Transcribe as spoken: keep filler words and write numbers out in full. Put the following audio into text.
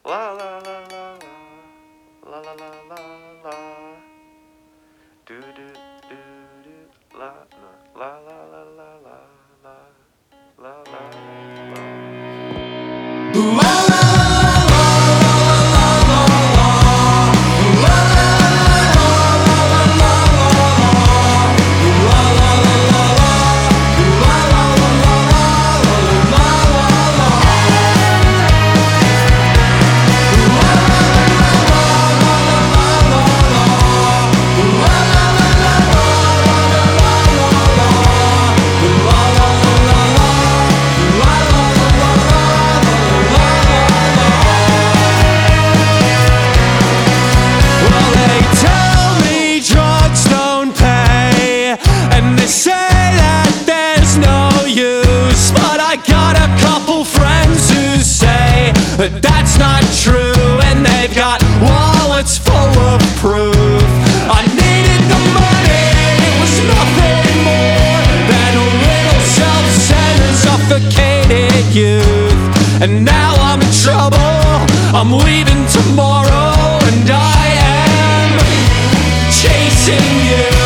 La la la la la la la la la. Do do do do la la la la la la la la la la. But that's not true, and they've got wallets full of proof. I needed the money, it was nothing more than a little self-centered, suffocated youth. And now I'm in trouble, I'm leaving tomorrow, and I am chasing you.